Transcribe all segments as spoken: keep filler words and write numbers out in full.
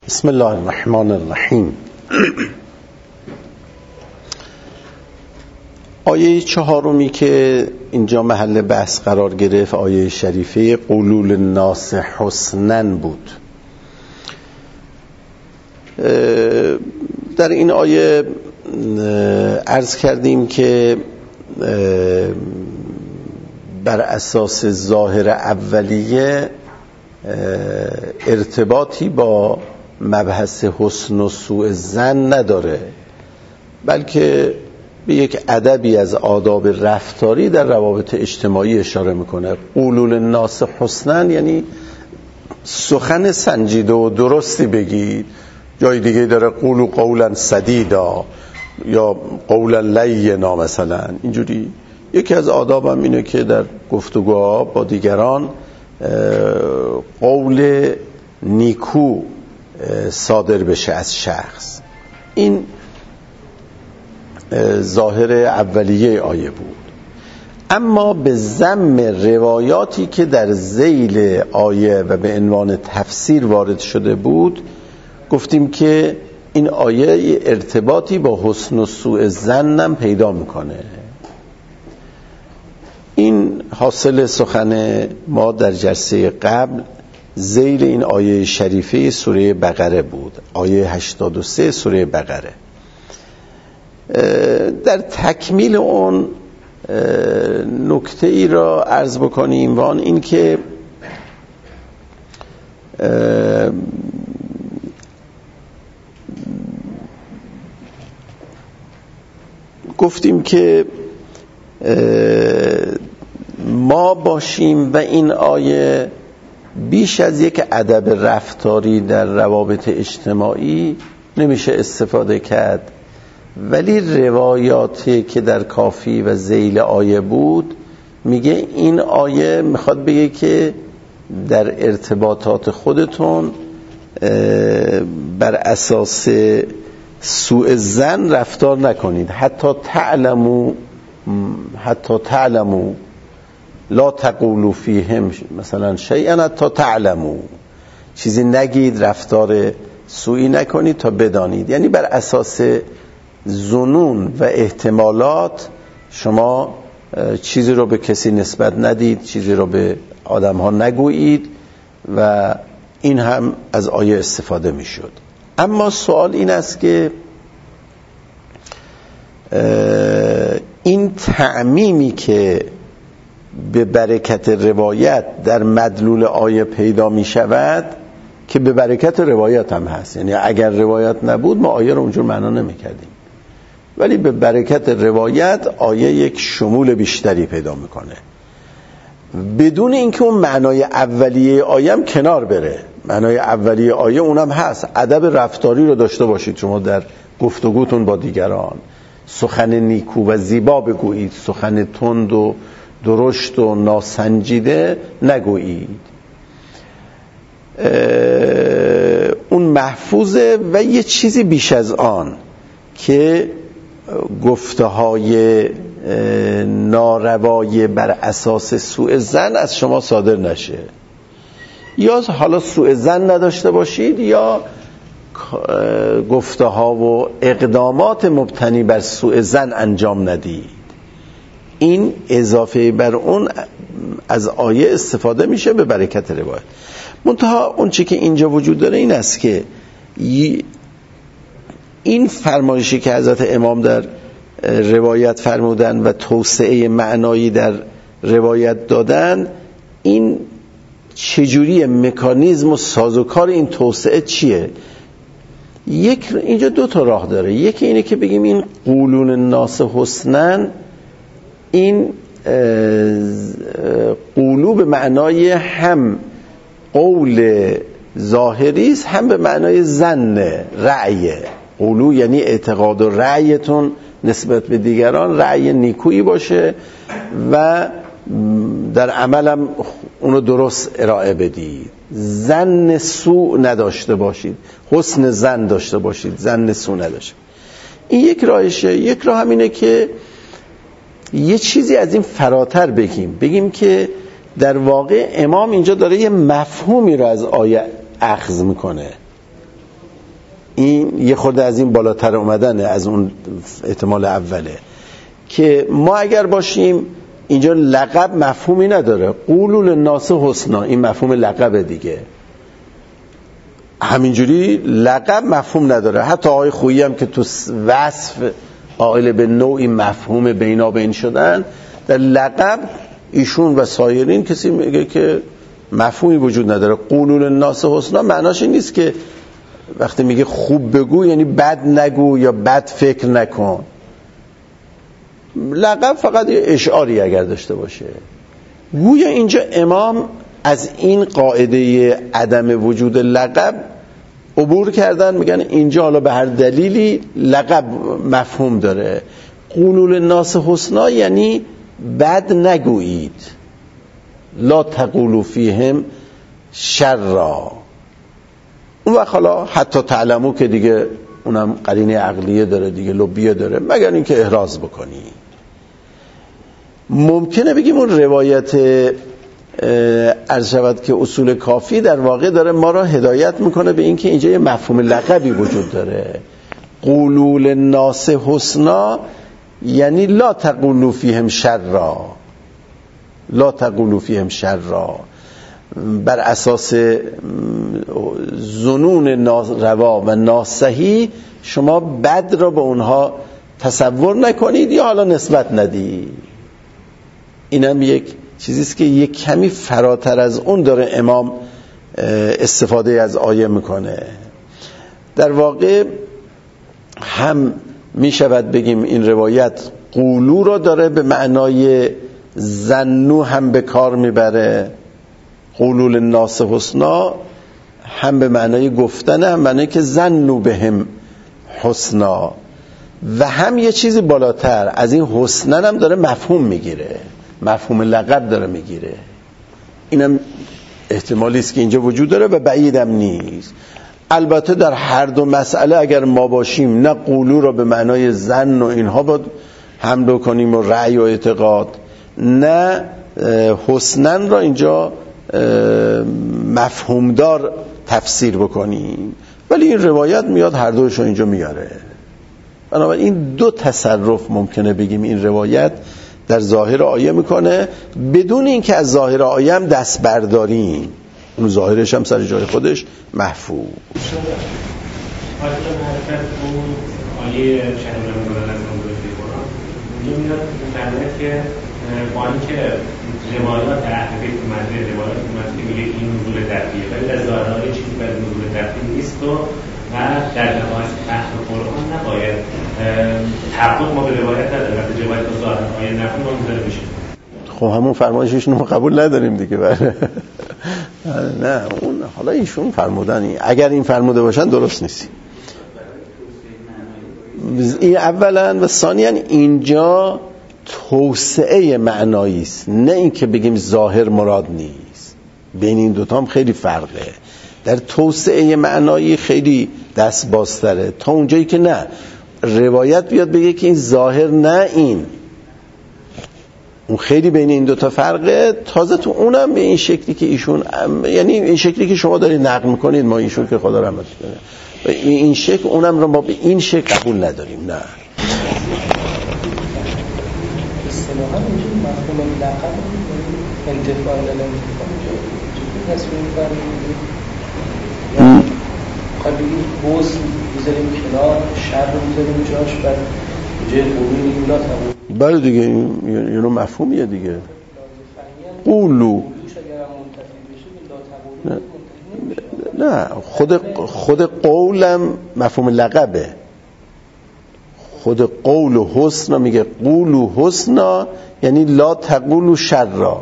بسم الله الرحمن الرحیم. آیه چهارمی که اینجا محل بحث قرار گرفت، آیه شریفه قولوا للناس حسنا بود. در این آیه عرض کردیم که بر اساس ظاهر اولیه ارتباطی با مبحث حسن و سوء ظن نداره، بلکه به یک ادبی از آداب رفتاری در روابط اجتماعی اشاره میکنه. قولوا للناس حسنا یعنی سخن سنجیده و درستی بگید. جای دیگه داره قولوا قولا سدیدا یا قولا لینا مثلا. اینجوری یکی از آداب هم اینه که در گفتگوها با دیگران قول نیکو صادر بشه از شخص. این ظاهر اولیه آیه بود. اما به ضم روایاتی که در ذیل آیه و به عنوان تفسیر وارد شده بود، گفتیم که این آیه ارتباطی با حسن و سوء ظن هم پیدا میکنه. این حاصل سخن ما در جلسه قبل ذیل این آیه شریفه سوره بقره بود، آیه هشتاد و سه سوره بقره. در تکمیل اون نکته ای را عرض بکنیم و آن این که گفتیم که ما باشیم و این آیه بیش از یک ادب رفتاری در روابط اجتماعی نمیشه استفاده کرد، ولی روایاتی که در کافی و ذیل آیه بود میگه این آیه میخواد بگه که در ارتباطات خودتون بر اساس سوء ظن رفتار نکنید. حتی تعلمو حتی تعلمو لا تقولوا فیهم مثلا شیئا حتی تعلمو، چیزی نگید، رفتار سوئی نکنید تا بدانید. یعنی بر اساس ظنون و احتمالات شما چیزی رو به کسی نسبت ندید، چیزی رو به آدم ها نگویید و این هم از آیه استفاده می شد. اما سوال این است که این تعمیمی که به برکت روایت در مدلول آیه پیدا می شود که به برکت روایت هم هست، یعنی اگر روایت نبود ما آیه رو اونجور معنا نمی کردیم، ولی به برکت روایت آیه یک شمول بیشتری پیدا میکنه بدون اینکه اون معنای اولیه آیه هم کنار بره. معنای اولیه آیه اونم هست، ادب رفتاری رو داشته باشید شما در گفتگوتون با دیگران، سخن نیکو و زیبا بگویید، سخن تند و درشت و ناسنجیده نگویید. اون محفوظه و یه چیزی بیش از آن که گفته های ناروای بر اساس سوء ظن از شما صادر نشه. یا حالا سوء ظن نداشته باشید یا گفته ها و اقدامات مبتنی بر سوء ظن انجام ندید. این اضافه بر اون از آیه استفاده میشه به برکت روایت. منتها اون چی که اینجا وجود داره این است که این فرمایشی که حضرت امام در روایت فرمودن و توسعه معنایی در روایت دادن، این چجوری مکانیزم و سازوکار این توسعه چیه؟ یک اینجا دو تا راه داره. یکی اینه که بگیم این قولون الناس حسنا، این قولو به معنای هم قول ظاهری است، هم به معنای ظن رأی. قولو یعنی اعتقاد و رأیتون نسبت به دیگران رأی نیکویی باشه و در عملم اونو درست ارائه بدید. ظن سوء نداشته باشید، حسن ظن داشته باشید، ظن سوء نداشته. این یک راهشه. یک راه هم اینه که یه چیزی از این فراتر بگیم بگیم که در واقع امام اینجا داره یه مفهومی رو از آیه اخذ میکنه. این یه خورده از این بالاتر اومدنه از اون احتمال اوله که ما اگر باشیم اینجا لقب مفهومی نداره. قولوا للناس حسنا این مفهوم لقب دیگه، همینجوری لقب مفهوم نداره. حتی آقای خویی هم که تو وصف قائل به نوعی مفهوم بینابین شدن، در لقب ایشون و سایرین کسی میگه که مفهومی وجود نداره. قولوا للناس حسنا معناش این نیست که وقتی میگه خوب بگو یعنی بد نگو یا بد فکر نکن. لقب فقط یه اشعاری اگر داشته باشه. گویا اینجا امام از این قاعده عدم وجود لقب عبور کردن، میگن اینجا حالا به هر دلیلی لقب مفهوم داره. قولوا للناس حسنا یعنی بد نگویید، لا تقولوا فیهم شرا. اون وقت حالا حتی تعلمو که دیگه اونم قرینه عقلیه داره دیگه، لبیه داره، مگر اینکه احراز بکنی. ممکنه بگیم اون روایت عرض شود که اصول کافی در واقع داره ما را هدایت میکنه به اینکه اینجا یه مفهوم لقبی وجود داره. قولوا للناس حسنا یعنی لا تقولوا فیهم شرا، لا تقولوا فیهم شرا. بر اساس ظنون ناروا و ناصحیح شما بد را به اونها تصور نکنید یا حالا نسبت ندید. اینم یک چیزیست که یک کمی فراتر از اون داره امام استفاده از آیه میکنه. در واقع هم میشود بگیم این روایت قولو را داره به معنای ظنو هم به کار میبره، قولوا للناس حسنا هم به معنای گفتن هم معنای که ظنوا بهم حسنا، و هم یه چیزی بالاتر از این حسنا هم داره مفهوم میگیره، مفهوم لقب داره میگیره. اینم احتمالی است که اینجا وجود داره و بعیدم نیست. البته در هر دو مسئله اگر ما باشیم نه قولو را به معنای ظن و اینها باید حمل کنیم و رأی و اعتقاد، نه حسنن را اینجا مفهومدار تفسیر بکنیم، ولی این روایت میاد هر دوشو اینجا میاره. بنابراین این دو تصرف ممکنه بگیم این روایت در ظاهر آیه میکنه بدون اینکه از ظاهر آیه هم دست برداریم، اون ظاهرش هم سر جای خودش محفوظ. آیه شهر رمضان از منظور قرآن اینجا میاد میفرماید که با اینکه روایات اهل بیت اومده، روایات اومده که میگه این نزول دفعیه، ولی در ظاهر آیه چیزی برای نزول دفعی نیست و و در نهایت اهل قرآن نباید تعقب ما به روایت نداریم، وقتی روایت با ظاهر آیه نخون منظر میشه. خب همون فرمایششون رو قبول نداریم دیگه. بله نه اون حالا ایشون فرمودن، اگر این فرموده باشن درست نیست. این اولا و ثانیا اینجا توسعه معنایی است، نه اینکه بگیم ظاهر مراد نیست. بین این دوتا هم خیلی فرقه. در توسعه معنایی خیلی دست بازتره تا اونجایی که نه روایت بیاد بگه که این ظاهر نه این اون خیلی بین این دوتا فرقه. تازه تو اونم به این شکلی که ایشون یعنی این شکلی که شما دارید نقل میکنید ما ایشون که خدا رحمت کنه این شکل اونم رو ما به این شکل قبول نداریم. نه اصطلاحاً اینجا مفهوم لقب انتفاع الانتفاع چطور تصمیم فرمودید؟ یا خواهی بگید بوز بذاریم کنار، شر رو بذاریم جاش، بعد جای قولو میگیم لا تقولو. بله دیگه یه نوع مفهومیه دیگه. قولو نه خود خود قولم مفهوم لقبه. خود قول و حسنا میگه قولو حسنا یعنی لا تقولو شرا. همین لای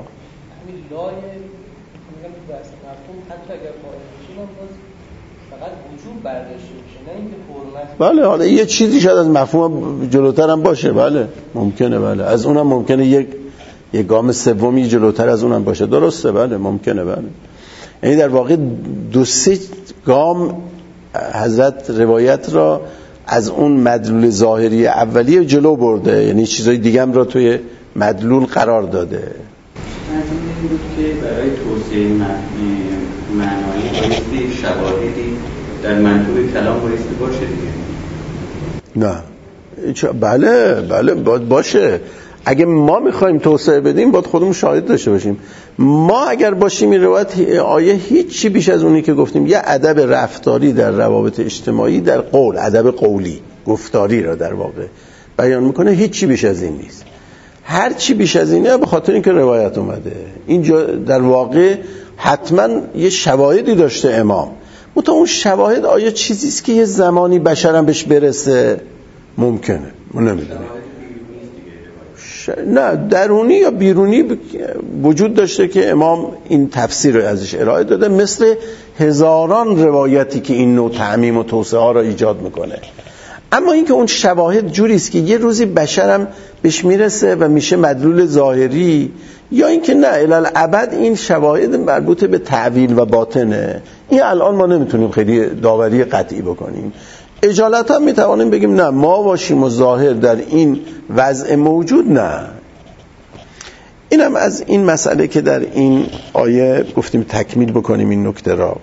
میگم تو بحث مفهوم حتی اگر فاعل باشه فقط وجوب برداشته میشه نه اینکه حرمت. بله حالا یه چیزی شاید از مفهوم جلوتر هم باشه. بله ممکنه. بله از اونم ممکنه یک یک گام سومی جلوتر از اونم باشه. درسته. بله ممکنه. بله یعنی در واقع دو سه گام حضرت روایت را از اون مدلول ظاهری اولیه جلو برده، یعنی چیزای دیگه هم را توی مدلول قرار داده. منظور این بود که برای توسعه معنایی بایستی شواهدی در منطوق کلام بایستی باشه دیگه. نه بله بله باید باشه. اگه ما میخوایم توسعه بدیم باید خودمون شاهد داشته باشیم. ما اگر باشیم این روایت آیه هیچی بیش از اونی که گفتیم یه ادب رفتاری در روابط اجتماعی در قول، ادب قولی گفتاری را در واقع بیان میکنه، هیچی بیش از این نیست. هر چی بیش از اینه به خاطر اینکه روایت اومده. اینجا در واقع حتما یه شواهدی داشته امام، متأ اون شواهد آیا چیزی است که یه زمانی بشرم بهش برسه؟ ممکنه، من نمیدونم. ش... نه درونی یا بیرونی وجود داشته که امام این تفسیر رو ازش ارائه داده، مثل هزاران روایتی که این نوع تعمیم و توسعه ها را ایجاد میکنه. اما اینکه اون شواهد جوری است که یه روزی بشرم بهش میرسه و میشه مدلول ظاهری، یا اینکه نه الالعبد این شواهد مربوط به تعویل و باطنه، این الان ما نمیتونیم خیلی داوری قطعی بکنیم. اجالتا میتوانیم بگیم نه ما باشیم و ظاهر در این وضع موجود، نه. اینم از این مسئله که در این آیه گفتیم تکمیل بکنیم این نکته را.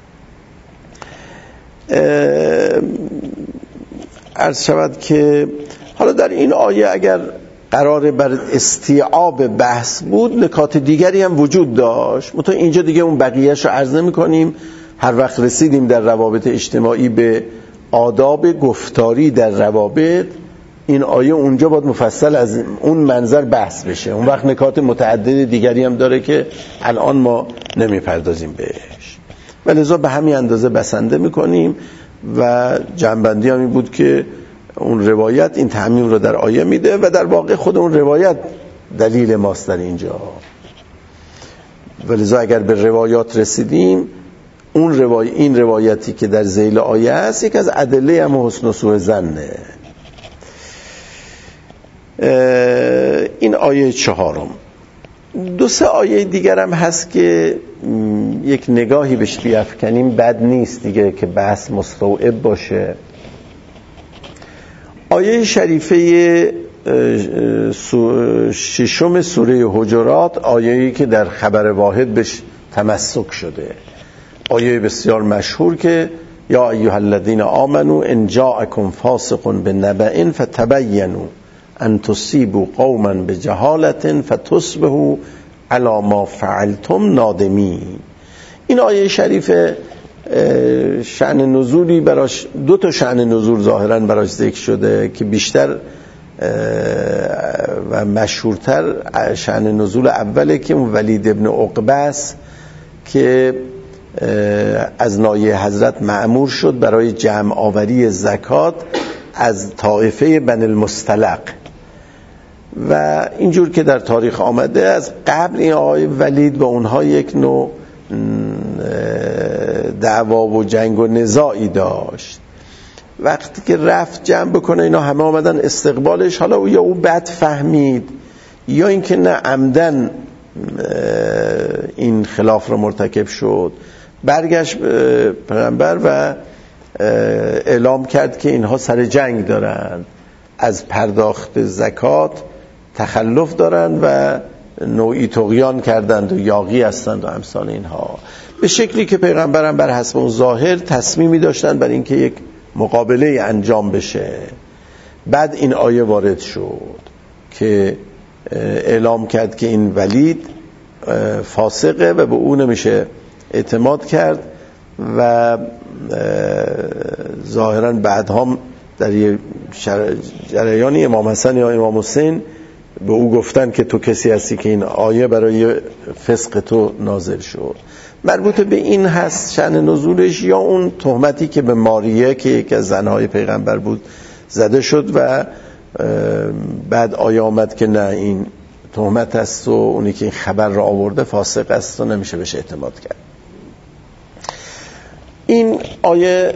عرض شود که حالا در این آیه اگر قرار بر استیعاب بحث بود نکات دیگری هم وجود داشت، متأ اینجا دیگه اون بقیهش رو عرض نمی کنیم. هر وقت رسیدیم در روابط اجتماعی به آداب گفتاری در روابط، این آیه اونجا باید مفصل از اون منظر بحث بشه. اون وقت نکات متعدد دیگری هم داره که الان ما نمی پردازیم بهش، ولذا به همین اندازه بسنده میکنیم و جنبندی هم این بود که اون روایت این تعمیم رو در آیه میده و در واقع خود اون روایت دلیل ماست در اینجا. ولذا اگر به روایات رسیدیم، اون روای این روایتی که در ذیل آیه است یک از ادله هم حسن و سوء ظنه. این آیه چهارم. دو سه آیه دیگر هم هست که یک نگاهی بهش بیفکنیم بد نیست دیگه که بحث مستوعب باشه. آیه شریفه ششم سوره حجرات، آیه‌ای که در خبر واحد بهش تمسک شده، آیه بسیار مشهور که یا ایها الذین آمنوا ان جاءکم فاسق بنبأ فتبینوا ان تصیبوا قوما بجهالة فتصبحوا علی ما فعلتم نادمین. این آیه شریفه شأن نزولی براش، دو تا شأن نزول ظاهرا براش ذکر شده که بیشتر و مشهورتر شأن نزول اوله که اون ولید ابن عقبه است که از نایه حضرت مأمور شد برای جمع آوری زکات از طائفه بنی المصطلق و اینجور که در تاریخ آمده از قبل این آقای ولید با اونها یک نوع دعوا و جنگ و نزاعی داشت. وقتی که رفت جمع بکنه اینا همه آمدن استقبالش، حالا او یا او بد فهمید یا اینکه نه عمدن این خلاف رو مرتکب شد، برگشت پیغمبر و اعلام کرد که اینها سر جنگ دارن، از پرداخت زکات تخلف دارن و نوعی طغیان کردند و یاغی هستند و امثال اینها، به شکلی که پیغمبرم بر حسب اون ظاهر تصمیمی داشتن بر اینکه یک مقابله انجام بشه. بعد این آیه وارد شد که اعلام کرد که این ولید فاسقه و به اون نمیشه اعتماد کرد و ظاهرا بعد هم در یه جریانی امام حسن یا امام حسین به او گفتن که تو کسی هستی که این آیه برای فسق تو نازل شد. مربوط به این هست شأن نزولش، یا اون تهمتی که به ماریه که یک از زنهای پیغمبر بود زده شد و بعد آیه آمد که نه این تهمت است و اونی که این خبر را آورده فاسق است و نمیشه بهش اعتماد کرد. این آیه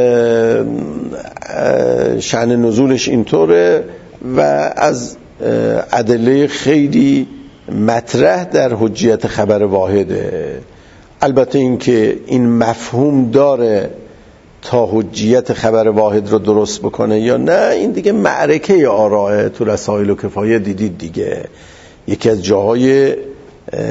شأن نزولش اینطوره و از ادله خیلی مطرح در حجیت خبر واحده. البته این که این مفهوم داره تا حجیت خبر واحد رو درست بکنه یا نه، این دیگه معرکه آرائه تو رسائل و کفایه دیدید دیگه. یکی از جاهای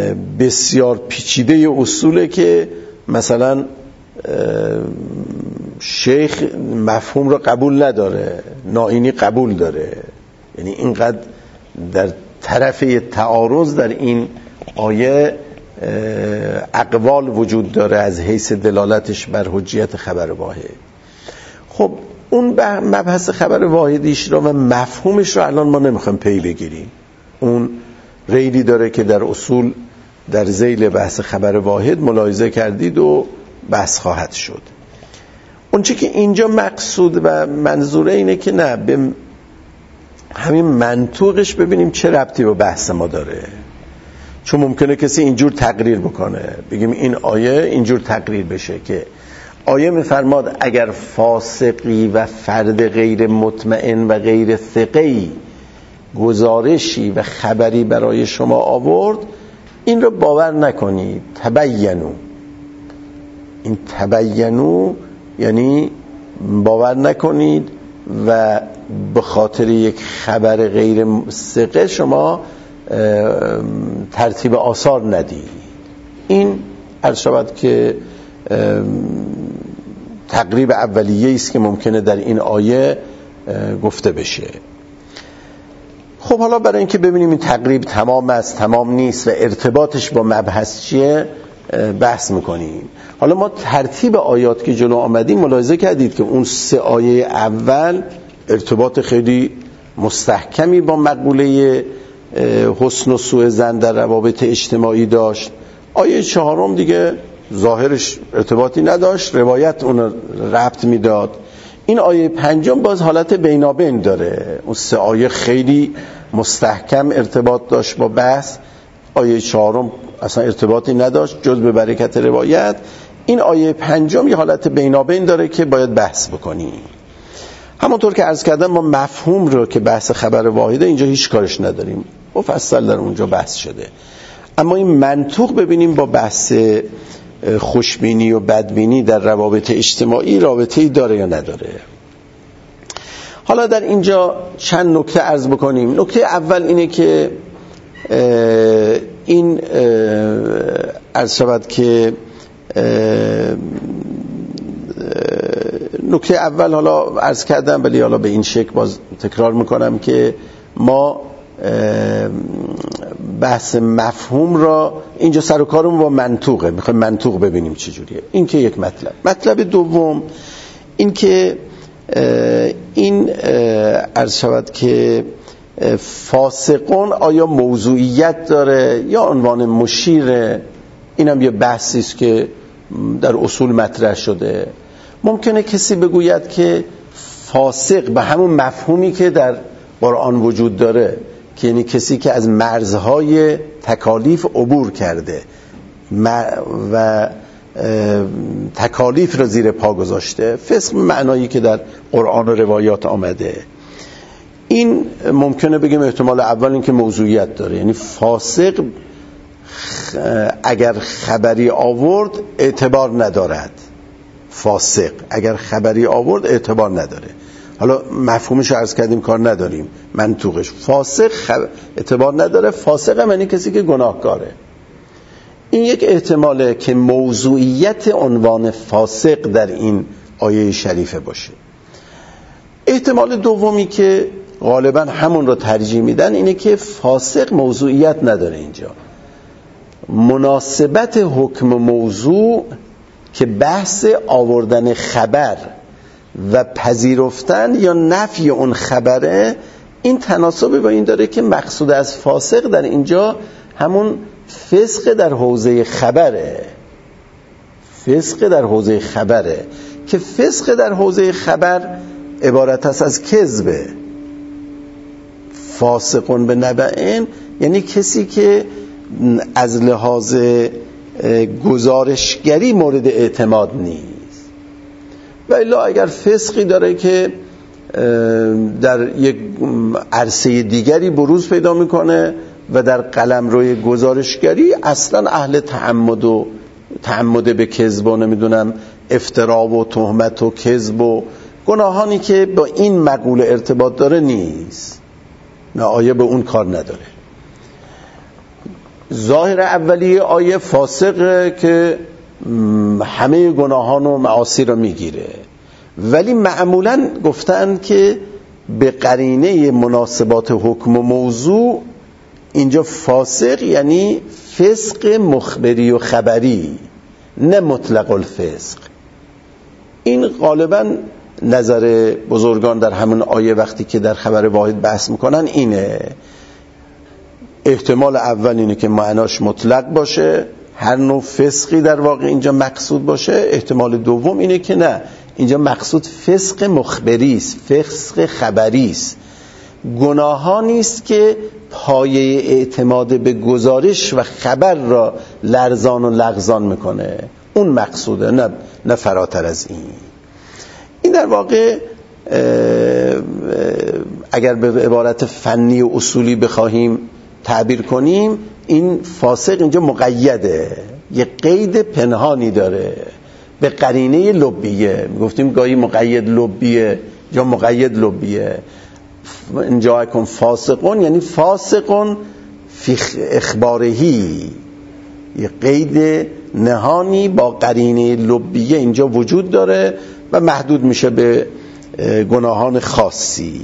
بسیار پیچیده اصوله که مثلا شیخ مفهوم رو قبول نداره، نائینی قبول داره. یعنی اینقدر در طرف تعارض در این آیه اقوال وجود داره از حیث دلالتش بر حجیت خبر واحد. خب اون مبحث خبر واحدیش رو و مفهومش رو الان ما نمیخوایم پی بگیریم. اون ریلی داره که در اصول در ذیل بحث خبر واحد ملاحظه کردید و بحث خواهد شد. اون چی که اینجا مقصود و منظوره اینه که نه، به همین منطوقش ببینیم چه ربطی به بحث ما داره. چون ممکنه کسی اینجور تقریر بکنه، بگیم این آیه اینجور تقریر بشه که آیه میفرماد اگر فاسقی و فرد غیر مطمئن و غیر ثقه‌ای گزارشی و خبری برای شما آورد، این رو باور نکنید. تبینو، این تبینو یعنی باور نکنید و به خاطر یک خبر غیر ثقه شما ترتیب آثار ندید. این عرض شود که تقریب اولیه است که ممکنه در این آیه گفته بشه. خب حالا برای اینکه ببینیم این تقریب تمام است تمام نیست و ارتباطش با مبحث چیه بحث میکنیم. حالا ما ترتیب آیات که جلو آمدیم ملاحظه کردید که اون سه آیه اول ارتباط خیلی مستحکمی با مقوله حسن و سوء ظن در روابط اجتماعی داشت. آیه چهارم دیگه ظاهرش ارتباطی نداشت، روایت اون ربط میداد. این آیه پنجم باز حالت بینابین داره. اون سه آیه خیلی مستحکم ارتباط داشت با بحث، آیه چهارم اصلا ارتباطی نداشت جز به برکت روایت. این آیه پنجم یه حالت بینابین داره که باید بحث بکنیم. همونطور که عرض کردم ما مفهوم رو که بحث خبر واحده اینجا هیچ کارش نداریم، مفصل در اونجا بحث شده. اما این منطوق ببینیم با بحث خوشبینی و بدبینی در روابط اجتماعی رابطه‌ای داره یا نداره. حالا در اینجا چند نکته عرض بکنیم. نکته اول اینه که این عرض شود که نکته اول حالا عرض کردم ولی حالا به این شکل باز تکرار میکنم که ما بحث مفهوم را اینجا سر و کارمون با منطوقه، میخوایم منطوق ببینیم چجوریه. این که یک مطلب. مطلب دوم این که این عرض شود که فاسقون آیا موضوعیت داره یا عنوان مشیره. اینم یه بحثی است که در اصول مطرح شده. ممکنه کسی بگوید که فاسق به همون مفهومی که در قرآن وجود داره، که یعنی کسی که از مرزهای تکالیف عبور کرده و تکالیف را زیر پا گذاشته، فسق معنایی که در قرآن و روایات آمده. این ممکنه بگیم احتمال اول این که موضوعیت داره، یعنی فاسق اگر خبری آورد اعتبار ندارد. فاسق اگر خبری آورد اعتبار نداره. حالا مفهومش رو عرض کردیم کار نداریم، منطوقش فاسق خب... اعتبار نداره. فاسق هم یعنی کسی که گناهکاره. این یک احتماله که موضوعیت عنوان فاسق در این آیه شریفه باشه. احتمال دومی که غالبا همون رو ترجیح میدن اینه که فاسق موضوعیت نداره. اینجا مناسبت حکم موضوع که بحث آوردن خبر و پذیرفتن یا نفی اون خبره، این تناسبی با این داره که مقصود از فاسق در اینجا همون فسق در حوزه خبره. فسق در حوزه خبره که فسق در حوزه خبر عبارت است از کذبه. فاسقون به نبأ یعنی کسی که از لحاظ گزارشگری مورد اعتماد نیست. و الا اگر فسقی داره که در یک عرصه دیگری بروز پیدا میکنه و در قلمروی گزارشگری اصلا اهل تعمد و تعمد به کذب و نمیدونم افترا و تهمت و کذب و گناهانی که با این مقوله ارتباط داره نیست. نه، آیه به اون کار نداره. ظاهر اولی آیه فاسقه که همه گناهان و معاصی رو میگیره. ولی معمولا گفتن که به قرینه مناسبات حکم و موضوع اینجا فاسق یعنی فسق مخبری و خبری، نه مطلق الفسق. این غالبا نظر بزرگان در همون آیه وقتی که در خبر واحد بحث میکنن اینه. احتمال اول اینه که معناش مطلق باشه، هر نوع فسقی در واقع اینجا مقصود باشه. احتمال دوم اینه که نه، اینجا مقصود فسق مخبری است، فسق خبری است، گناهانی است که پایه اعتماد به گزارش و خبر را لرزان و لغزان میکنه. اون مقصوده، نه نه فراتر از این. این در واقع اگر به عبارت فنی و اصولی بخواهیم تعبیر کنیم، این فاسق اینجا مقیده، یه قید پنهانی داره به قرینه لبیه. گفتیم گاهی مقید لبیه یا مقید لبیه. اینجا کن فاسقون یعنی فاسقون فی اخبارهی، یه قید نهانی با قرینه لبیه اینجا وجود داره و محدود میشه به گناهان خاصی.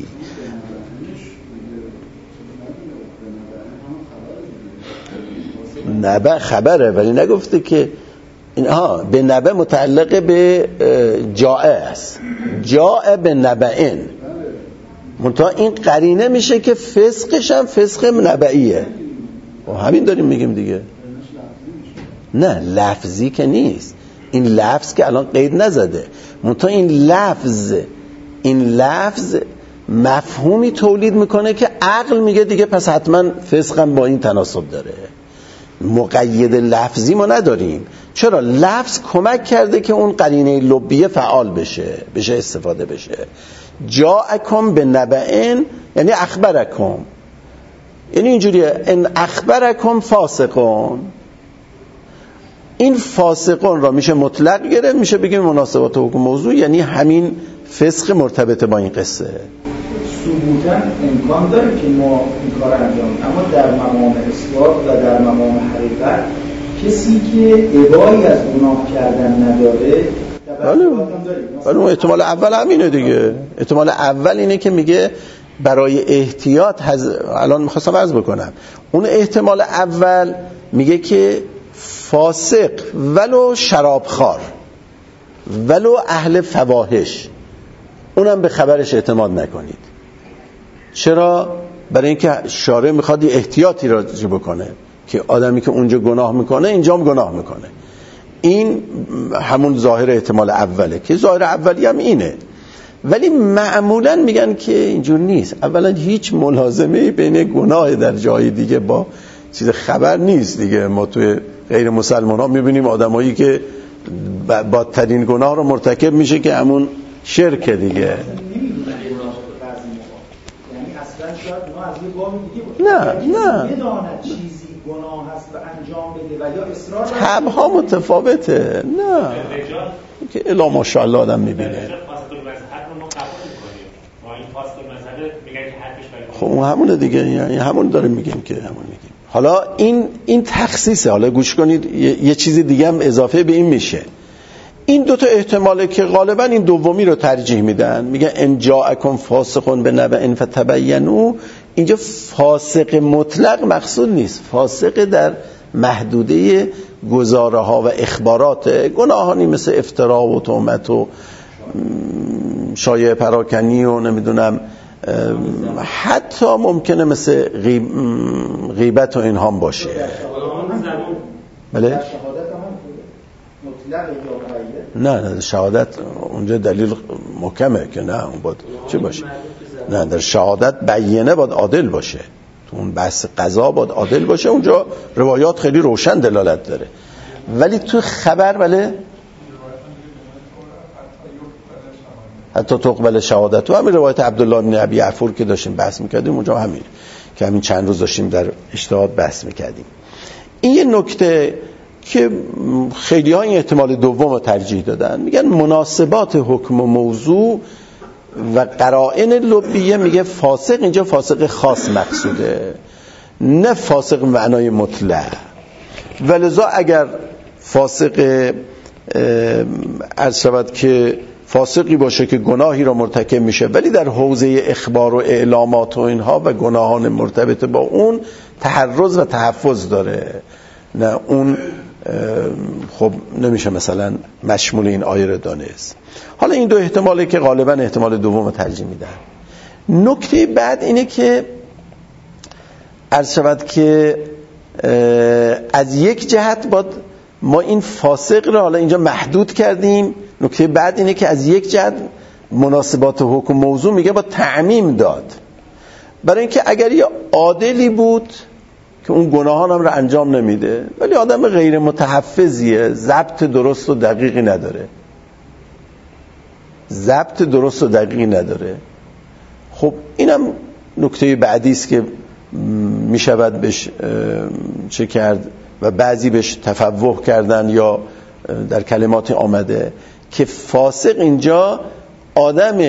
نبع خبره، ولی نگفته که اینها به نبع متعلق به جاء است. جاء به نبعین، منتها این قرینه میشه که فسقش هم فسق نبعیه. و همین داریم میگیم دیگه. نه لفظی که نیست، این لفظ که الان قید نزده، منتها این لفظ این لفظ مفهومی تولید میکنه که عقل میگه دیگه پس حتما فسقم با این تناسب داره. مقید لفظی ما نداریم. چرا؟ لفظ کمک کرده که اون قرینه لبیه فعال بشه، بشه استفاده بشه. جاءکم به نبعین یعنی اخبرکم، یعنی اینجوریه ان اخبرکم فاسقون. این فاسقون را میشه مطلق گرفت، میشه بگیم مناسبات حکم موضوع یعنی همین فسق مرتبط با این قصه. ثبوتاً امکان داره که ما این کار انجام، اما در مقام اثبات و در مقام حقیقت کسی که ابایی از گناه کردن نداره. ولی اون احتمال اول همینه دیگه. احتمال اول اینه که میگه برای احتیاط هز... الان میخواستم عرض بکنم، اون احتمال اول میگه که فاسق ولو شرابخوار ولو اهل فواحش، اونم به خبرش اعتماد نکنید. چرا؟ برای اینکه شارع میخواد احتیاطی را بکنه که آدمی که اونجا گناه میکنه اینجا هم گناه میکنه. این همون ظاهر احتمال اوله که ظاهر اولی هم اینه. ولی معمولا میگن که اینجور نیست. اولا هیچ ملازمه بین گناه در جای دیگه با چیز خبر نیست دیگه. ما توی غیر مسلمان ها میبینیم آدمایی که بدترین گناه رو مرتکب میشه که همون شرک دیگه. نه نه گناه هست و انجام بده ولی اصرار تبها متفاوته. نه که الا ماشاءالله آدم میبینه. خب اون همونه دیگه، یعنی همون داریم میگیم که همون میگیم. حالا این این تخصیصه. حالا گوش کنید یه, یه چیز دیگه هم اضافه به این میشه. این دوتا احتماله که غالبا این دومی رو ترجیح میدن، میگن ان جاءکم فاسقون بنبأ فتبینوا. اینجا فاسق مطلق مقصود نیست، فاسق در محدوده گزاره ها و اخبارات گناهانی مثل افترا و تهمت و شایعه پراکنی و نمیدونم حتی ممکنه مثل غیب... غیبت و اینها هم باشه. بله؟ نه نه شهادت اونجا دلیل محکمه که نه اون باید چی باشه. نه در شهادت بیینه باید عادل باشه، تو اون بحث قضا باید عادل باشه. اونجا روایات خیلی روشن دلالت داره. ولی تو خبر بله حتی تقبل شهادت و همین روایت عبدالله بن ابی عفور که داشتیم بحث میکردیم اونجا همین که همین چند روز داشتیم در اجتهاد بحث میکردیم. این یه نکته که خیلی ها این احتمال دوم رو ترجیح دادن، میگن مناسبات حکم و موضوع و قرائن لبیه. میگه فاسق اینجا فاسق خاص مقصوده، نه فاسق معنای مطلق. ولذا اگر فاسق عرض شود که فاسقی باشه که گناهی را مرتکب میشه ولی در حوزه اخبار و اعلامات و اینها و گناهان مرتبط با اون تحرز و تحفظ داره، نه اون خب نمیشه مثلا مشمول این آیه رو دانست. حالا این دو احتماله که غالبا احتمال دوم رو ترجیح میدن. نکته بعد اینه که عرض شود که از یک جهت باید ما این فاسق رو حالا اینجا محدود کردیم. نکته بعد اینه که از یک جهت مناسبات حکم موضوع میگه با تعمیم داد، برای اینکه اگر یه عادلی بود که اون گناهان هم رو انجام نمیده ولی آدم غیر متحفظیه، ضبط درست و دقیقی نداره ضبط درست و دقیقی نداره خب اینم نکته بعدی است که میشود بهش چه کرد و بعضی بهش تفوه کردن یا در کلمات آمده که فاسق اینجا آدم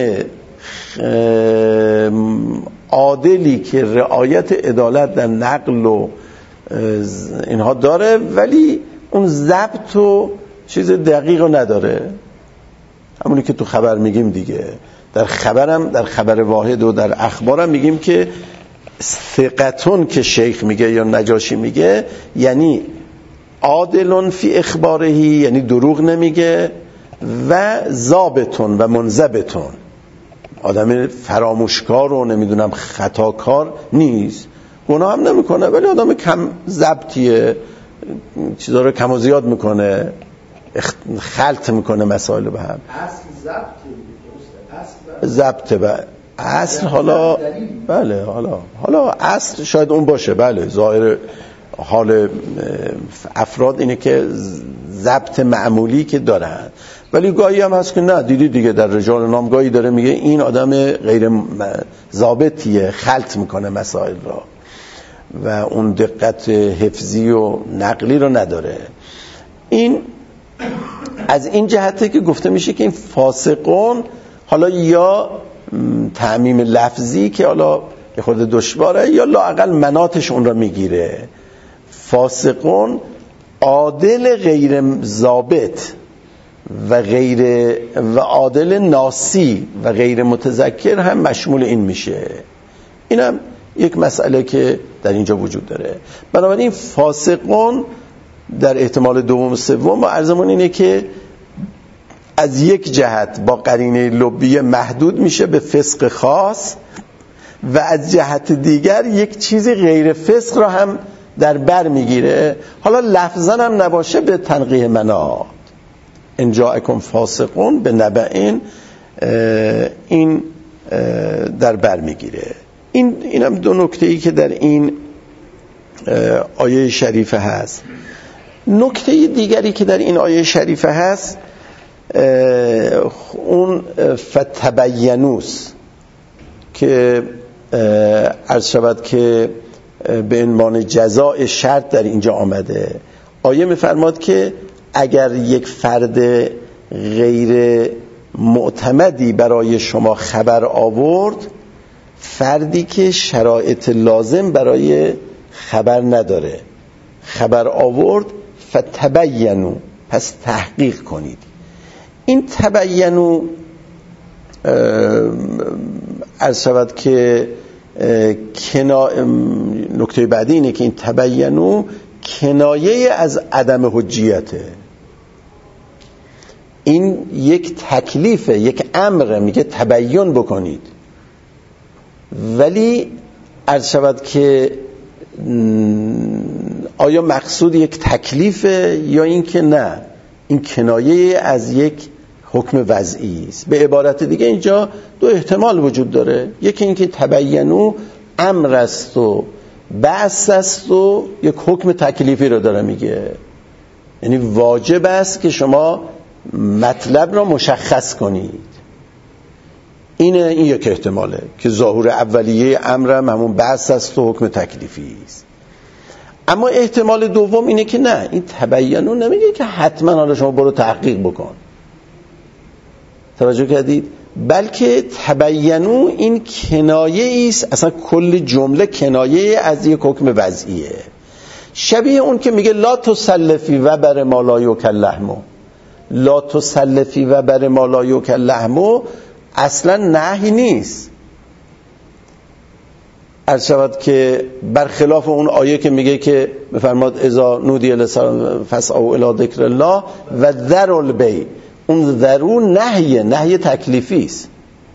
عادلی که رعایت عدالت در نقل و اینها داره ولی اون ضبط و چیز دقیق رو نداره، همونی که تو خبر میگیم دیگه. در خبرم در خبر واحد و در اخبارم میگیم که ثقتون که شیخ میگه یا نجاشی میگه یعنی عادلون فی اخبارهی، یعنی دروغ نمیگه، و ضابطون و منضبطون، آدم فراموشکار و نمیدونم خطاکار نیست، گناه هم نمیکنه ولی آدم کم ضبطیه، چیزا رو کم و زیاد میکنه، خلط میکنه مسائل به هم. اصل ضبط ضبط و اصل حالا بله حالا حالا اصل شاید اون باشه، بله ظاهر حال افراد اینه که ضبط معمولی که دارن، ولی گاهی هم هست که نه دیدی دیگه در رجال نامگاهی داره میگه این آدم غیر ضابطیه، خلط میکنه مسائل را و اون دقت حفظی و نقلی رو نداره. این از این جهته که گفته میشه که این فاسقون حالا یا تعمیم لفظی که حالا یه خورده دشواره یا لااقل مناتش اون را میگیره. فاسقون عادل غیر ضابط و غیر و عادل ناسی و غیر متذکر هم مشمول این میشه. اینم یک مسئله که در اینجا وجود داره. بنابراین فاسقون در احتمال دوم و سوم با عرضمون اینه که از یک جهت با قرینه لبیه محدود میشه به فسق خاص و از جهت دیگر یک چیزی غیر فسق را هم در بر میگیره، حالا لفظا هم نباشه به تنقیح منات. ان جاءکم فاسقون به نبأ، این در بر میگیره. این اینم دو نکته‌ای که در این آیه شریفه هست. نکته دیگری که در این آیه شریفه هست اون فتبینوس که عرض شود که به عنوان جزاء شرط در اینجا آمده. آیه می‌فرماد که اگر یک فرد غیر معتمدی برای شما خبر آورد، فردی که شرایط لازم برای خبر نداره خبر آورد، فتبینو، پس تحقیق کنید. این تبینو عرض شود که کنا... نکته بعدی اینه که این تبینو کنایه از عدم حجیته. این یک تکلیفه، یک امره، میگه تبیین بکنید، ولی عرض شود که آیا مقصود یک تکلیفه یا این که نه، این کنایه از یک حکم وضعی است. به عبارت دیگه اینجا دو احتمال وجود داره، یکی این که تبینو امر است و بحث است و یک حکم تکلیفی رو داره میگه، یعنی واجب است که شما مطلب را مشخص کنید. اینه، این یک احتماله که ظاهر اولیه امرم همون بحث است و حکم تکلیفی است. اما احتمال دوم اینه که نه، این تبینو نمیگه که حتما حالا شما برو تحقیق بکن، توجه کردید، بلکه تبینو این کنایه است، اصلا کل جمله کنایه از یک حکم وضعیه. شبیه اون که میگه لا تسلفی و بر ما لا یکل لحمو، لا تسلفی و بر ما لا یوکل لحمو اصلا نهی نیست. عرض شود که برخلاف اون آیه که میگه که بفرماد اذا نودی للصلاة فاسعوا الی ذکر الله و ذروا البیع، اون ذرو نهیه، نهی تکلیفی است.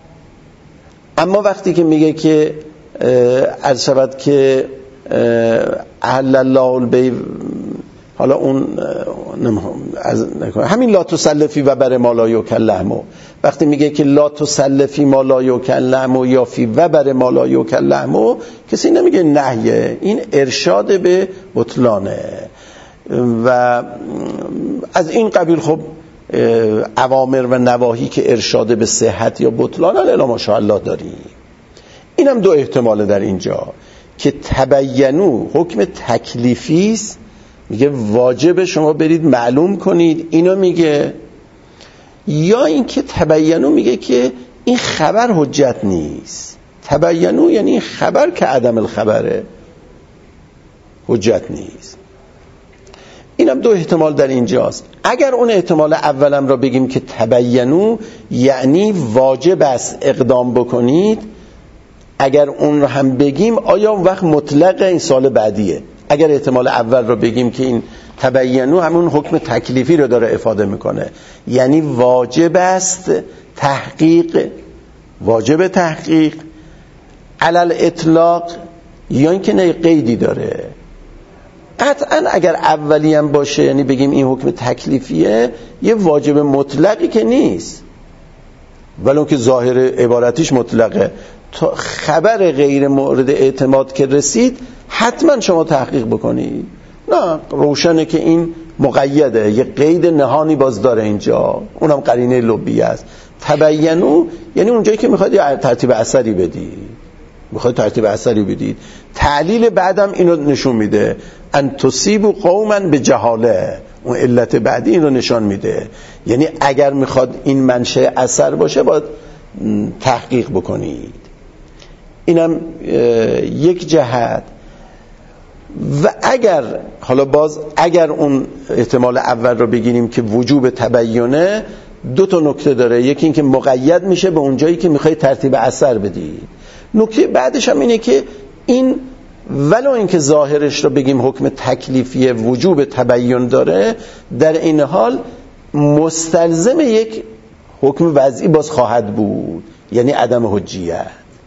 اما وقتی که میگه که عرض شود که احل الله البیع، حالا اون از همین لا تسلفی و بر ما لا یوکل لحمو، وقتی میگه که لا تسلفی ما لا یوکل لحمو یا فی و بر ما لا یوکل لحمو، کسی نمیگه نهیه، این ارشاد به بطلانه. و از این قبیل خب اوامر و نواهی که ارشاد به صحت یا بطلان الا ماشاءالله داریم. اینم دو احتمال در اینجا که تبینو حکم تکلیفی است، میگه واجب شما برید معلوم کنید، اینو میگه. یا اینکه تبینو میگه که این خبر حجت نیست. تبینو یعنی این خبر که عدم الخبره، حجت نیست. اینم دو احتمال در اینجاست. اگر اون احتمال اولم را بگیم که تبینو یعنی واجب است اقدام بکنید، اگر اون رو هم بگیم آیا اون وقت مطلق این سال بعدیه؟ اگر احتمال اول رو بگیم که این تبینو همون حکم تکلیفی رو داره افاده میکنه، یعنی واجب است تحقیق، واجب تحقیق علل اطلاق، یا اینکه نه قیدی داره. قطعا اگر اولی هم باشه یعنی بگیم این حکم تکلیفیه، یه واجب مطلقی که نیست، ولو که ظاهر عبارتیش مطلقه. تا خبر غیر مورد اعتماد که رسید حتما شما تحقیق بکنید. نه، روشنه که این مقیده، یه قید نهانی باز داره اینجا، اونم قرینه لبیه است. تبینو یعنی اونجایی که میخواید یه ترتیب اثری بدید، میخواید ترتیب اثری بدید. تعلیل بعدم اینو نشون میده، ان تصیبوا قوما بجهاله، اون علت بعدی اینو نشان میده. یعنی اگر میخواد این منشأ اثر باشه باید تحقیق بکنید. اینم یک جهت. و اگر حالا باز اگر اون احتمال اول رو بگیریم که وجوب تبینه، دو تا نکته داره. یکی این که مقید میشه به اون جایی که میخوای ترتیب اثر بدید. نکته بعدش هم اینه که این ولو اینکه ظاهرش رو بگیم حکم تکلیفی وجوب تبین داره، در این حال مستلزم یک حکم وضعی باز خواهد بود، یعنی عدم حجیت.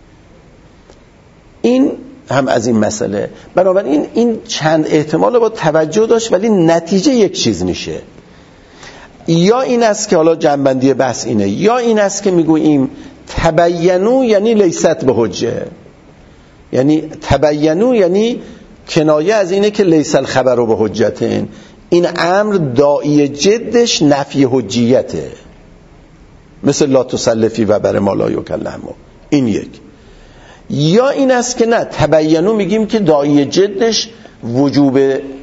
این هم از این مسئله. بنابراین این چند احتمال با توجه داشت، ولی نتیجه یک چیز میشه. یا این است که حالا جنبندی بحث اینه، یا این است که میگوییم تبینو یعنی لیست به حجه، یعنی تبینو یعنی کنایه از اینه که لیس الخبر رو به حجتین، این امر داعی جدش نفی حجیته، مثل لا تسلفی و بر ما لا یوکل لحمو. این یک. یا این است که نه، تبینو میگیم که داعی جدش وجوب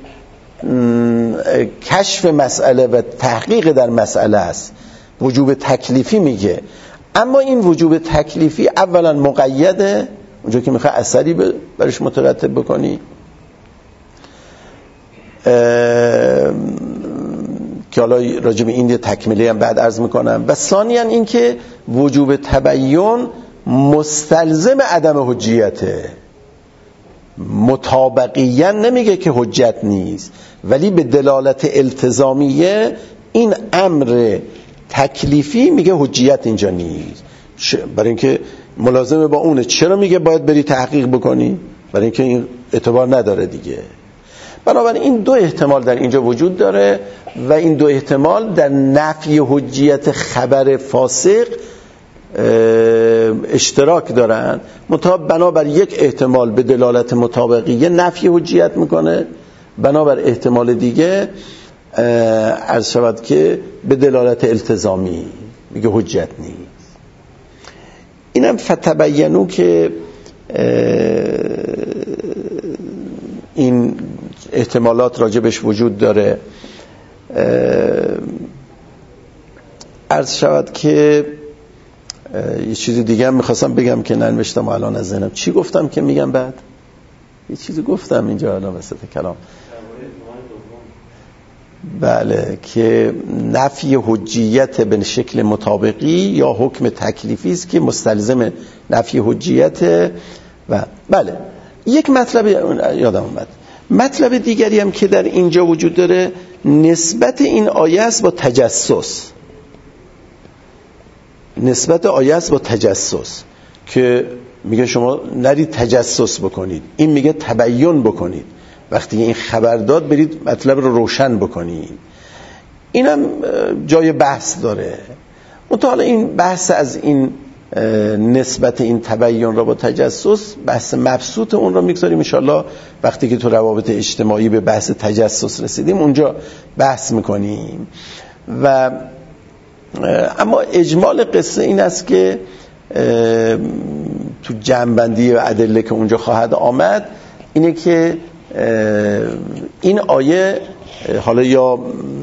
کشف مسئله و تحقیق در مسئله است، وجوب تکلیفی میگه. اما این وجوب تکلیفی اولا مقیده، اونجا که میخوای اثری برش مترتب بکنی، که حالا راجع به این یه تکمیلی هم بعد عرض میکنم. و ثانیاً این که وجوب تبین مستلزم عدم حجیته، مطابقیاً نمیگه که حجت نیست، ولی به دلالت التزامیه این امر تکلیفی میگه حجیت اینجا نیست، برای اینکه ملازمه با اونه. چرا میگه باید بری تحقیق بکنی؟ برای اینکه این اعتبار نداره دیگه. بنابراین این دو احتمال در اینجا وجود داره و این دو احتمال در نفی حجیت خبر فاسق اشتراک دارن. مطابق بنابر یک احتمال به دلالت مطابقیه نفی حجیت میکنه، بنابر احتمال دیگه عرض شود که به دلالت التزامی میگه حجت نیست. اینم فتبینو که این احتمالات راجبش وجود داره. عرض شود که یه چیزی دیگه هم میخواستم بگم که ننوشتم الان از ذهنم. چی گفتم که میگم بعد؟ یه چیزی گفتم اینجا الان وسط کلام. بله که نفی حجیت به شکل مطابقی یا حکم تکلیفی است که مستلزم نفی حجیت. و بله یک مطلب یادم اومد، مطلب دیگری هم که در اینجا وجود داره نسبت این آیه است با تجسس، نسبت آیه است با تجسس که میگه شما نرید تجسس بکنید، این میگه تبیین بکنید، وقتی این خبر داد برید مطلب رو روشن بکنید. اینم جای بحث داره. مطالعه این بحث از این نسبت این تبیین را با تجسس، بحث مبسوط اون رو میگذاریم ان شاءالله وقتی که تو روابط اجتماعی به بحث تجسس رسیدیم اونجا بحث میکنیم. و اما اجمال قصه این است که تو جمع‌بندی و ادله که اونجا خواهد آمد اینه که این آیه حالا یا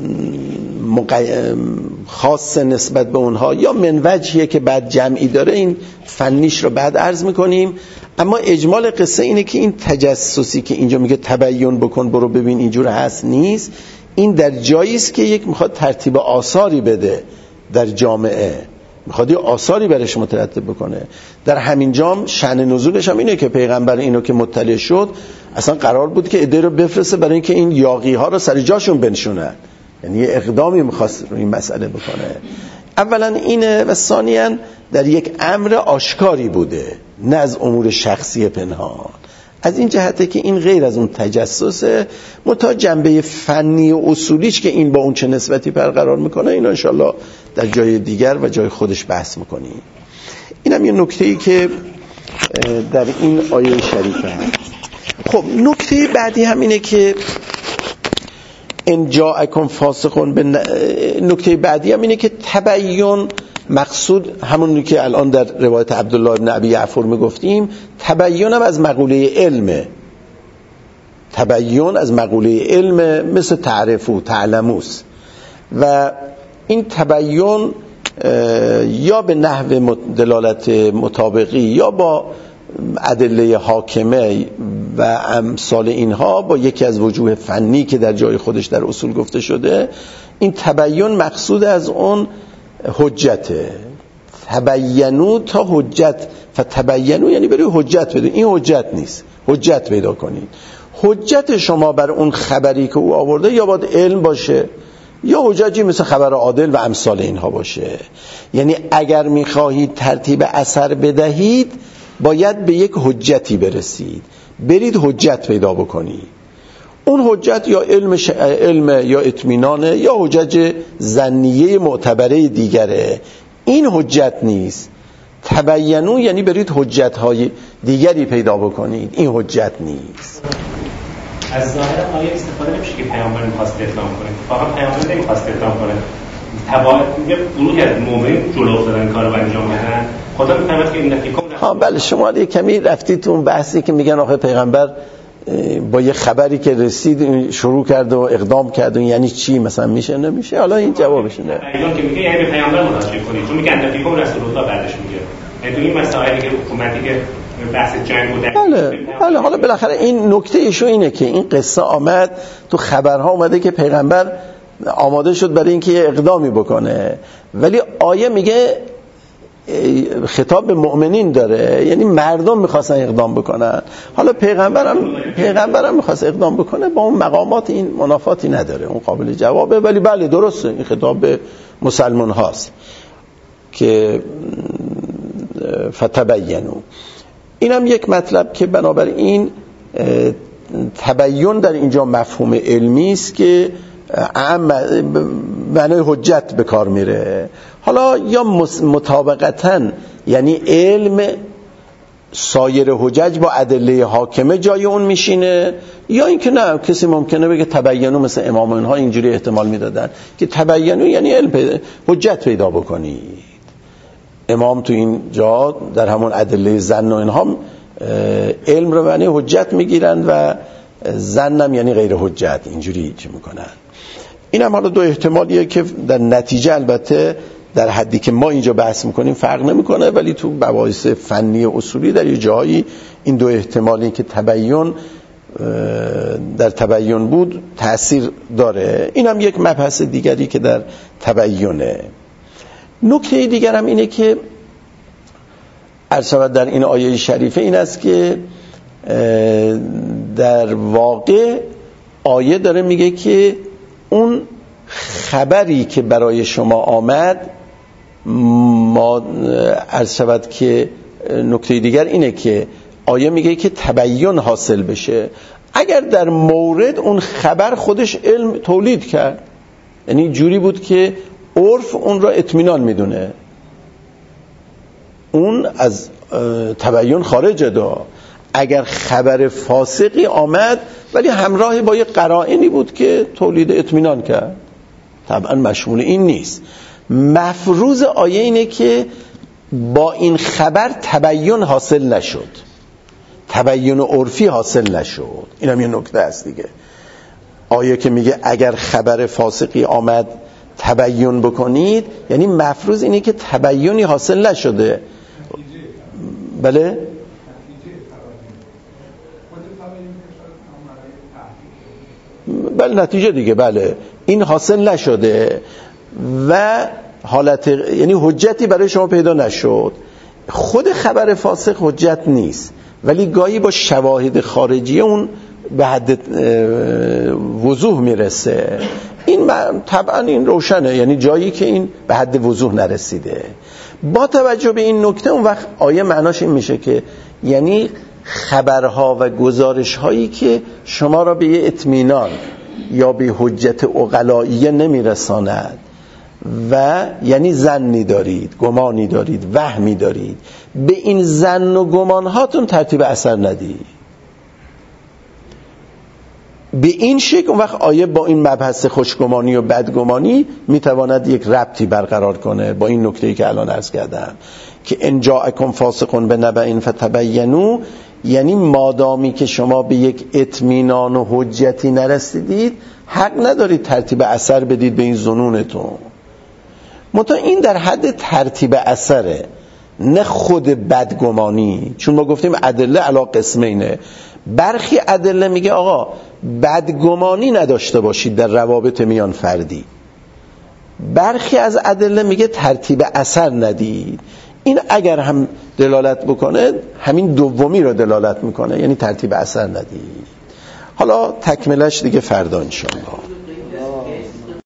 خاص نسبت به اونها یا من وجهیه که بعد جمعی داره، این فنیش رو بعد عرض میکنیم. اما اجمال قصه اینه که این تجسسی که اینجا میگه تبیین بکن برو ببین اینجور هست نیست، این در جایی است که یک میخواد ترتیب آثاری بده در جامعه، میخواد یه آثاری برش مترتب بکنه. در همین جام شأن نزولش هم اینه که پیغمبر اینو که مطلع شد اصلا قرار بود که عده رو بفرسته برای اینکه این یاغی ها رو سر جاشون بنشونن، یعنی یه اقدامی میخواست رو این مسئله بکنه. اولا اینه و ثانیاً در یک امر آشکاری بوده، نه از امور شخصی پنهان. از این جهته که این غیر از اون تجسسه، متا جنبه فنی و اصولیش که این با اون چه نسبتی برقرار میکنه اینا انشالله در جای دیگر و جای خودش بحث میکنیم. اینم یه نکته‌ای که در این آیه شریفه هست. خب نکته بعدی هم اینه که ان جاءکم فاسقون به نکته بعدی هم اینه که تبیین مقصود همونی که الان در روایت عبدالله بن ابی یعفور میگفتیم، تبیین هم از مقوله علمه، تبیین از مقوله علمه مثل تعرفو تعلموس. و این تبیین یا به نحو دلالت مطابقی یا با ادله حاکمه و امثال اینها با یکی از وجوه فنی که در جای خودش در اصول گفته شده، این تبیین مقصود از اون حجته. تبینو تا حجت، فتبینو یعنی برای حجت بده، این حجت نیست، حجت پیدا کنید. حجت شما بر اون خبری که او آورده یا باید علم باشه یا حجتی مثل خبر عادل و امثال اینها باشه. یعنی اگر میخواهید ترتیب اثر بدهید باید به یک حجتی برسید، برید حجت پیدا بکنید. اون حجت یا علم, ش... علم یا اطمینانه یا حجت ظنیه معتبره دیگره، این حجت نیست. تبینو یعنی برید حجت‌های دیگری پیدا بکنید، این حجت نیست. از ظاهر آیه استفاده نمیشه که پیامبر می‌خواست اعلام کنه، واقعا پیامبر نمی‌خواست اعلام کنه. تبع میگه گروهی از مؤمنین جلو افتادن کارو انجام بدن. خدا می‌فهمه که این نتیجه ها بله شما یه کمی رفتید تو اون بحثی که میگن آخه پیغمبر با یه خبری که رسید شروع کرد و اقدام کرد و یعنی چی مثلا میشه نمیشه. حالا این جوابش نه. اینا که میگه یعنی به پیامبر مراجعه کنید، چون میگن نتیجه رسول الله بعدش میگه. یعنی تو این مسائلی که حکومتی که بحث جنگ بوده. بله بله حالا بالاخره این نکته ایشو اینه که این قصه آمد تو خبرها اومده که پیغمبر آماده شد برای اینکه یه اقدامی بکنه، ولی آیه میگه خطاب به مؤمنین داره، یعنی مردم میخواستن اقدام بکنن. حالا پیغمبرم پیغمبرم میخواست اقدام بکنه، با اون مقامات این منافاتی نداره، اون قابل جوابه. ولی بله درسته این خطاب به مسلمان هاست که فتبینو. اینم یک مطلب که بنابراین تبیین در اینجا مفهوم علمی است که معنی حجت به کار میره. حالا یا مطابقتاً یعنی علم سایر حجج با ادله حاکمه جای اون میشینه، یا اینکه نه کسی ممکنه بگه تبینو مثل امام اینها اینجوری احتمال میدادن که تبینو یعنی علم پیدا، حجت پیدا بکنید. امام تو این جا در همون ادله ظن و اینها علم رو معنی حجت میگیرن و ظنم یعنی غیر حجت، اینجوری چی میکنن. این هم حالا دو احتمالیه که در نتیجه البته در حدی که ما اینجا بحث میکنیم فرق نمیکنه، ولی تو مباحث فنی و اصولی در یه جایی این دو احتمالی که تبیین در تبیین بود تأثیر داره. این هم یک مبحث دیگری که در تبیینه. نکته دیگر هم اینه که عرض شود در این آیه شریفه این است که در واقع آیه داره میگه که اون خبری که برای شما آمد، ما عرض شود که نکته دیگر اینه که آیه میگه که تبیین حاصل بشه. اگر در مورد اون خبر خودش علم تولید کرد، یعنی جوری بود که عرف اون را اطمینان میدونه، اون از تبیین خارجه. دا اگر خبر فاسقی آمد ولی همراه با یه قرائنی بود که تولید اطمینان کرد، طبعا مشمول این نیست. مفروض آیه اینه که با این خبر تبیین حاصل نشد، تبیین عرفی حاصل نشد. این هم یه نکته است دیگه. آیه که میگه اگر خبر فاسقی آمد تبیین بکنید، یعنی مفروض اینه که تبیینی حاصل نشده. بله؟ بله نتیجه دیگه، بله این حاصل نشده و حالت، یعنی حجتی برای شما پیدا نشد. خود خبر فاسق حجت نیست، ولی گاهی با شواهد خارجی اون به حد وضوح میرسه. این طبعا این روشنه، یعنی جایی که این به حد وضوح نرسیده. با توجه به این نکته اون وقت آیه معناش این میشه که یعنی خبرها و گزارش‌هایی که شما را به یه اطمینان یا به حجت عقلائیه نمیرساند و یعنی ظنی دارید، گمانی دارید، وهمی دارید، به این ظن و گمانهاتون ترتیب اثر ندید. به این شکل اون وقت آیه با این مبحث خوشگمانی و بدگمانی میتواند یک ربطی برقرار کنه با این نکته‌ای که الان عرض کردم که ان جاءکم فاسق بنبأ فتبینوا، یعنی مادامی که شما به یک اطمینان و حجتی نرسیدید حق ندارید ترتیب اثر بدید به این ظنونتون. منتها این در حد ترتیب اثره، نه خود بدگمانی. چون ما گفتیم ادله علی قسمینه. برخی ادله میگه آقا بدگمانی نداشته باشید در روابط میان فردی، برخی از ادله میگه ترتیب اثر ندید. این اگر هم دلالت بکنه همین دومی رو دلالت میکنه، یعنی ترتیب اثر ندید. حالا تکملش دیگه فردا انشاءالله.